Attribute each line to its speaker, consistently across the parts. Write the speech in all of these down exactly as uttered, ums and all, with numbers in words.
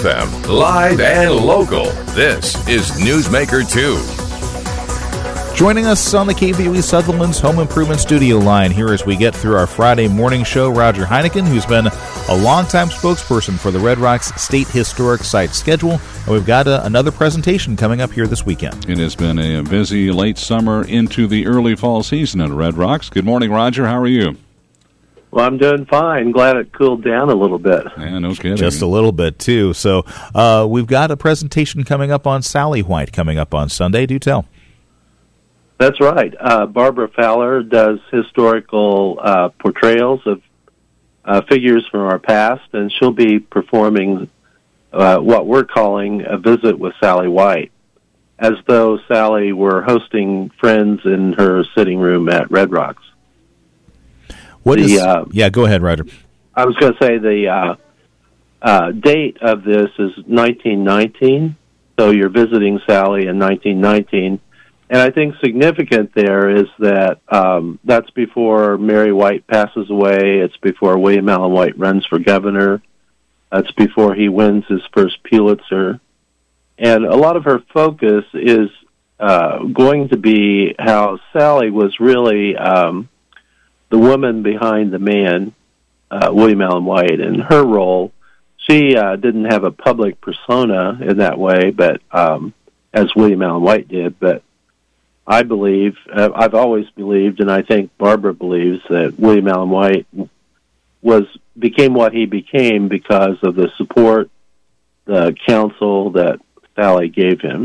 Speaker 1: F M, live and local. This is Newsmaker two.
Speaker 2: Joining us on the K V O E Sutherland's Home Improvement Studio line here as we get through our Friday morning show, Roger Heineken, who's been a longtime spokesperson for the Red Rocks State Historic Site schedule. And we've got a, another presentation coming up here this weekend.
Speaker 3: It has been a busy late summer into the early fall season at Red Rocks. Good morning, Roger. How are you?
Speaker 4: Well, I'm doing fine. Glad it cooled down a little bit.
Speaker 3: Yeah, no kidding.
Speaker 2: Just a little bit, too. So uh, we've got a presentation coming up on Sally White coming up on Sunday. Do tell.
Speaker 4: That's right. Uh, Barbara Fowler does historical uh, portrayals of uh, figures from our past, and she'll be performing uh, what we're calling a visit with Sally White, as though Sally were hosting friends in her sitting room at Red Rocks.
Speaker 2: What
Speaker 4: the,
Speaker 2: is?
Speaker 4: Uh,
Speaker 2: yeah, go ahead, Roger.
Speaker 4: I was going to say the uh, uh, date of this is nineteen nineteen, so you're visiting Sally in nineteen nineteen. And I think significant there is that um, that's before Mary White passes away. It's before William Allen White runs for governor. That's before he wins his first Pulitzer. And a lot of her focus is uh, going to be how Sally was really um, the woman behind the man, uh, William Allen White, and her role. She uh, didn't have a public persona in that way, but um, as William Allen White did, but I believe, uh, I've always believed, and I think Barbara believes, that William Allen White was became what he became because of the support, the counsel that Sally gave him.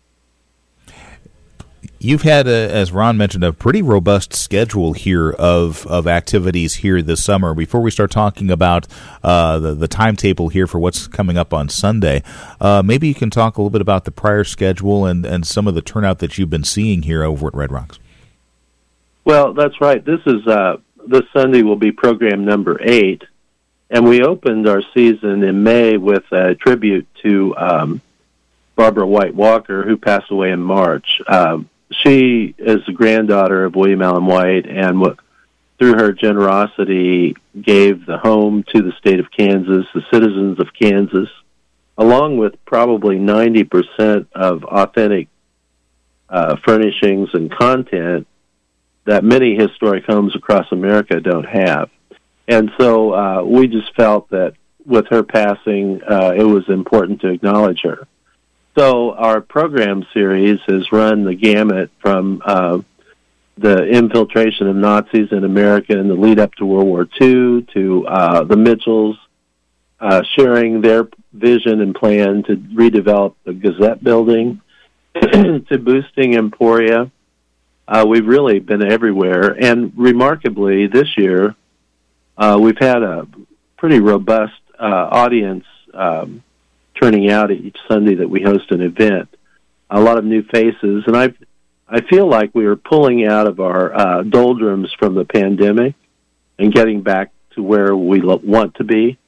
Speaker 2: You've had, a, as Ron mentioned, a pretty robust schedule here of, of activities here this summer. Before we start talking about uh, the, the timetable here for what's coming up on Sunday, uh, maybe you can talk a little bit about the prior schedule and, and some of the turnout that you've been seeing here over at Red Rocks.
Speaker 4: Well, that's right. This is uh, this Sunday will be program number eight, and we opened our season in May with a tribute to um, Barbara White Walker, who passed away in March. Um, She is the granddaughter of William Allen White, and what, through her generosity, gave the home to the state of Kansas, the citizens of Kansas, along with probably ninety percent of authentic uh, furnishings and content that many historic homes across America don't have. And so uh, we just felt that with her passing, uh, it was important to acknowledge her. So our program series has run the gamut from uh, the infiltration of Nazis in America in the lead up to World War Two to uh, the Mitchells uh, sharing their vision and plan to redevelop the Gazette building to boosting Emporia. Uh, we've really been everywhere. And remarkably, this year, uh, we've had a pretty robust uh, audience um turning out each Sunday that we host an event. A lot of new faces, and I I feel like we are pulling out of our uh, doldrums from the pandemic and getting back to where we lo- want to be.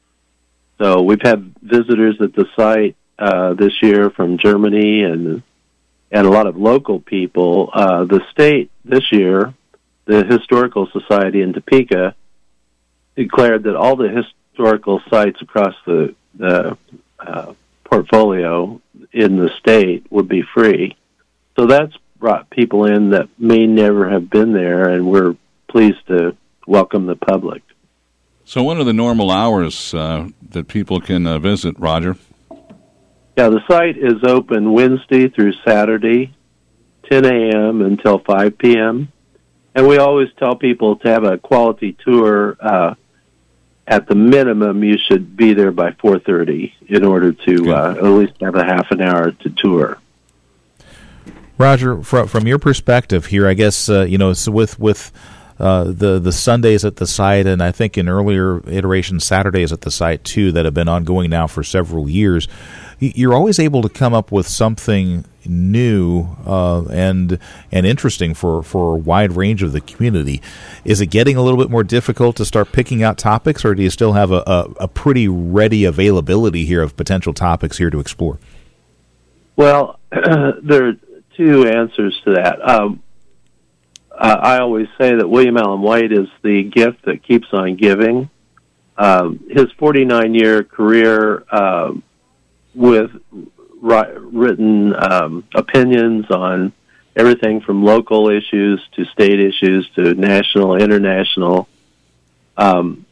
Speaker 4: So we've had visitors at the site uh, this year from Germany and and a lot of local people. Uh, the state this year, the Historical Society in Topeka, declared that all the historical sites across the, the Uh, portfolio in the state would be free. So that's brought people in that may never have been there, and we're pleased to welcome the public.
Speaker 3: So what are the normal hours uh, that people can uh, visit, Roger?
Speaker 4: Yeah, the site is open Wednesday through Saturday, ten a.m. until five p.m., and we always tell people to have a quality tour. Uh, At the minimum, you should be there by four thirty in order to uh, at least have a half an hour to tour.
Speaker 2: Roger, from, from your perspective here, I guess, uh, you know, so with with uh, the, the Sundays at the site, and I think in earlier iterations, Saturdays at the site, too, that have been ongoing now for several years, you're always able to come up with something new uh, and and interesting for, for a wide range of the community. Is it getting a little bit more difficult to start picking out topics, or do you still have a, a, a pretty ready availability here of potential topics here to explore?
Speaker 4: Well, there are two answers to that. Um, I always say that William Allen White is the gift that keeps on giving. Um, his forty-nine year career uh, with ri- written um, opinions on everything from local issues to state issues to national, international. Um,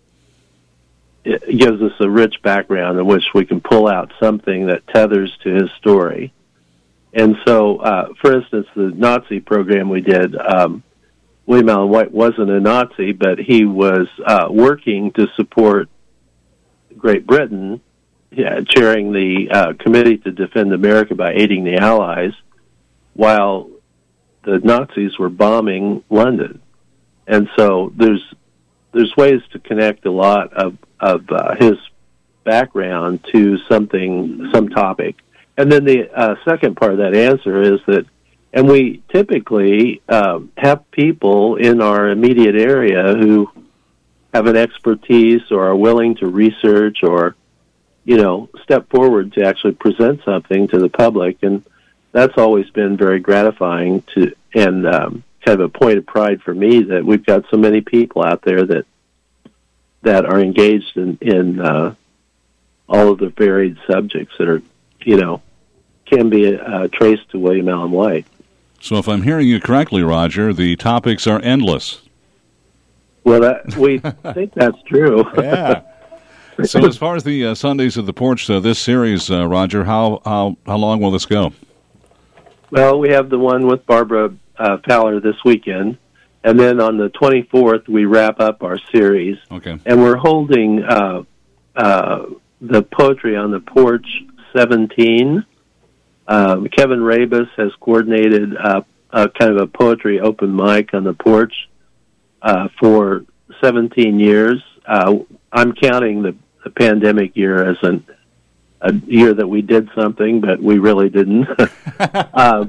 Speaker 4: it gives us a rich background in which we can pull out something that tethers to his story. And so, uh, for instance, the Nazi program we did, um, William Allen White wasn't a Nazi, but he was uh, working to support Great Britain, yeah, chairing the uh, Committee to Defend America by aiding the Allies, while the Nazis were bombing London. And so there's there's ways to connect a lot of, of uh, his background to something, some topic. And then the uh, second part of that answer is that, and we typically um, have people in our immediate area who have an expertise or are willing to research or, you know, step forward to actually present something to the public. And that's always been very gratifying to, and um, kind of a point of pride for me that we've got so many people out there that that are engaged in, in uh, all of the varied subjects that are, you know, can be uh, traced to William Allen White.
Speaker 3: So if I'm hearing you correctly, Roger, the topics are endless.
Speaker 4: Well, that, we think that's true.
Speaker 3: Yeah. So as far as the uh, Sundays at the Porch, uh, this series, uh, Roger, how, how how long will this go?
Speaker 4: Well, we have the one with Barbara uh, Fowler this weekend, and then on the twenty-fourth we wrap up our series.
Speaker 3: Okay.
Speaker 4: And we're holding uh, uh, the Poetry on the Porch seventeen. Um, Kevin Rabus has coordinated uh, a kind of a poetry open mic on the porch uh, for seventeen years. Uh, I'm counting the, the pandemic year as an, a year that we did something, but we really didn't. uh,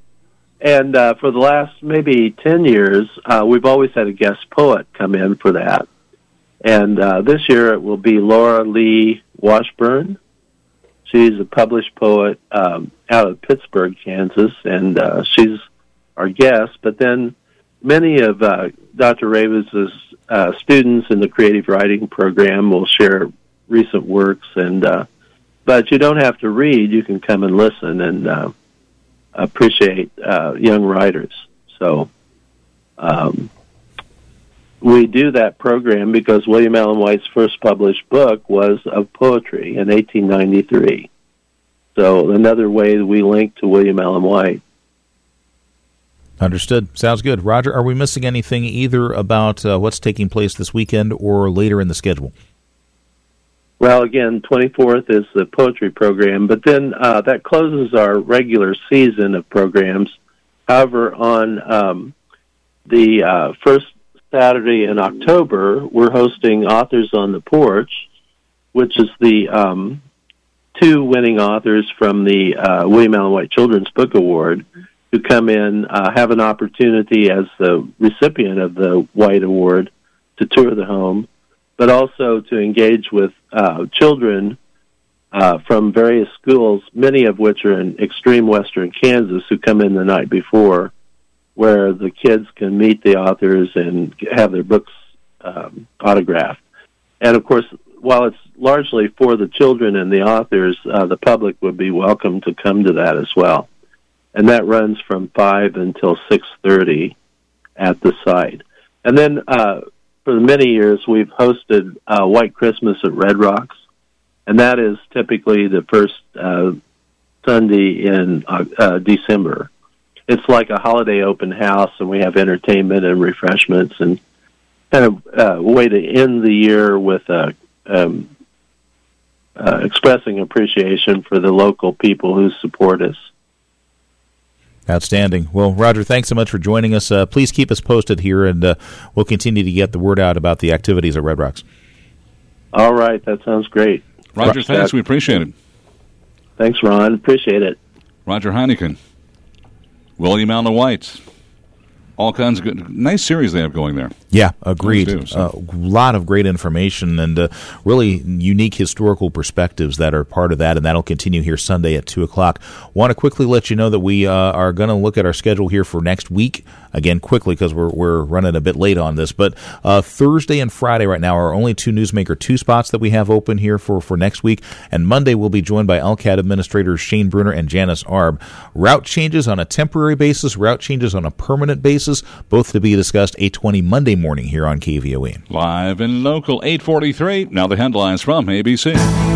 Speaker 4: and uh, for the last maybe ten years, uh, we've always had a guest poet come in for that. And uh, this year it will be Laura Lee Washburn. She's a published poet um, out of Pittsburgh, Kansas, and uh, she's our guest. But then many of uh, Doctor Rabus's uh, students in the creative writing program will share recent works. And uh, but you don't have to read; you can come and listen and uh, appreciate uh, young writers. So um, we do that program because William Allen White's first published book was of poetry in eighteen ninety-three. So another way that we link to William Allen White.
Speaker 2: Understood. Sounds good. Roger, are we missing anything either about uh, what's taking place this weekend or later in the schedule?
Speaker 4: Well, again, twenty-fourth is the poetry program, but then uh, that closes our regular season of programs. However, on um, the uh, first Saturday in October, we're hosting Authors on the Porch, which is the um, two winning authors from the uh, William Allen White Children's Book Award who come in, uh, have an opportunity as the recipient of the White Award to tour the home, but also to engage with uh, children uh, from various schools, many of which are in extreme western Kansas, who come in the night before, where the kids can meet the authors and have their books um, autographed. And, of course, while it's largely for the children and the authors, uh, the public would be welcome to come to that as well. And that runs from five until six thirty at the site. And then uh, for many years, we've hosted uh, White Christmas at Red Rocks, and that is typically the first uh, Sunday in uh, uh, December. It's like a holiday open house, and we have entertainment and refreshments, and kind of uh, a way to end the year with uh, um, uh, expressing appreciation for the local people who support us.
Speaker 2: Outstanding. Well, Roger, thanks so much for joining us. Uh, please keep us posted here, and uh, we'll continue to get the word out about the activities at Red Rocks.
Speaker 4: All right. That sounds great.
Speaker 3: Roger, thanks. We appreciate it.
Speaker 4: Thanks, Ron. Appreciate it.
Speaker 3: Roger Heineken. William Allen White. all kinds of good, nice series they have going there.
Speaker 2: Yeah, agreed. A
Speaker 3: do, so.
Speaker 2: uh, lot of great information and uh, really unique historical perspectives that are part of that, and that'll continue here Sunday at two o'clock. Want to quickly let you know that we uh, are going to look at our schedule here for next week. Again, quickly, because we're we're running a bit late on this, but uh, Thursday and Friday right now are only two Newsmaker two spots that we have open here for, for next week, and Monday we'll be joined by L C A D administrators Shane Bruner and Janice Arb. Route changes on a temporary basis, route changes on a permanent basis, both to be discussed eight twenty Monday morning here on K V O E.
Speaker 3: Live and local, eight forty-three. Now the headlines from A B C.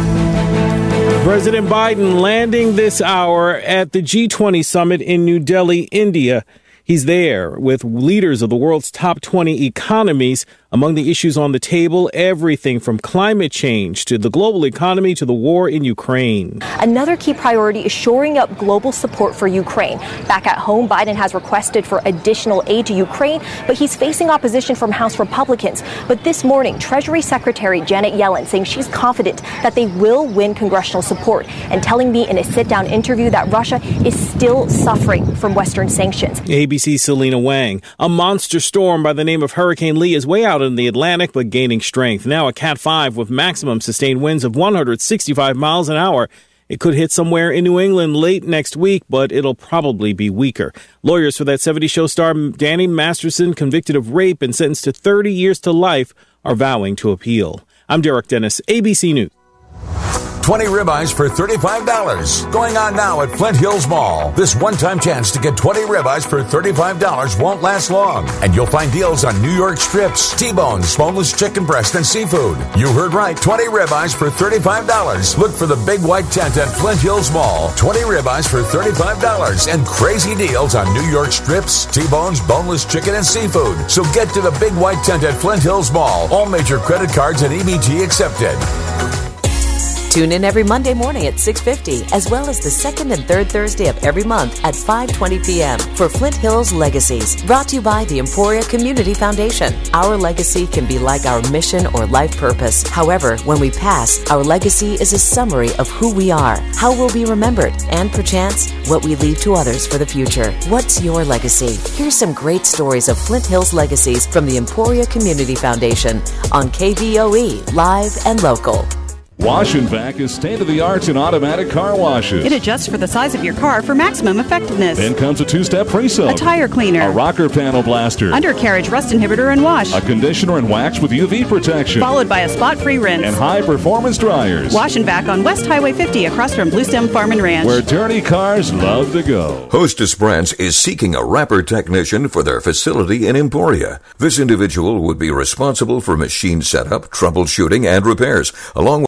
Speaker 5: President Biden landing this hour at the G twenty summit in New Delhi, India. He's there with leaders of the world's top twenty economies. Among the issues on the table, everything from climate change to the global economy to the war in Ukraine.
Speaker 6: Another key priority is shoring up global support for Ukraine. Back at home, Biden has requested for additional aid to Ukraine, but he's facing opposition from House Republicans. But this morning, Treasury Secretary Janet Yellen saying she's confident that they will win congressional support and telling me in a sit-down interview that Russia is still suffering from Western sanctions.
Speaker 5: A B C's Selena Wang. A monster storm by the name of Hurricane Lee is way out in the Atlantic, but gaining strength. Now a Cat five with maximum sustained winds of one hundred sixty-five miles an hour. It could hit somewhere in New England late next week, but it'll probably be weaker. Lawyers for that seventies show star Danny Masterson, convicted of rape and sentenced to thirty years to life, are vowing to appeal. I'm Derek Dennis, A B C News.
Speaker 7: twenty ribeyes for thirty-five dollars. Going on now at Flint Hills Mall. This one-time chance to get twenty ribeyes for thirty-five dollars won't last long. And you'll find deals on New York strips, T-bones, boneless chicken breast, and seafood. You heard right. twenty ribeyes for thirty-five dollars. Look for the big white tent at Flint Hills Mall. twenty ribeyes for thirty-five dollars. And crazy deals on New York strips, T-bones, boneless chicken, and seafood. So get to the big white tent at Flint Hills Mall. All major credit cards and E B T accepted.
Speaker 8: Tune in every Monday morning at six fifty, as well as the second and third Thursday of every month at five twenty p.m. for Flint Hills Legacies, brought to you by the Emporia Community Foundation. Our legacy can be like our mission or life purpose. However, when we pass, our legacy is a summary of who we are, how we'll be remembered, and perchance, what we leave to others for the future. What's your legacy? Here's some great stories of Flint Hills Legacies from the Emporia Community Foundation on K V O E, live and local.
Speaker 3: Wash and Vac is state-of-the-art in automatic car washes.
Speaker 9: It adjusts for the size of your car for maximum effectiveness.
Speaker 3: Then comes a two-step pre-soak,
Speaker 9: a tire cleaner,
Speaker 3: a rocker panel blaster,
Speaker 9: undercarriage rust inhibitor and wash,
Speaker 3: a conditioner and wax with U V protection,
Speaker 9: followed by a spot-free rinse,
Speaker 3: and high-performance dryers.
Speaker 9: Wash and Vac on West Highway fifty across from Bluestem Farm and Ranch,
Speaker 3: where dirty cars love to go.
Speaker 10: Hostess Brands is seeking a wrapper technician for their facility in Emporia. This individual would be responsible for machine setup, troubleshooting, and repairs, along with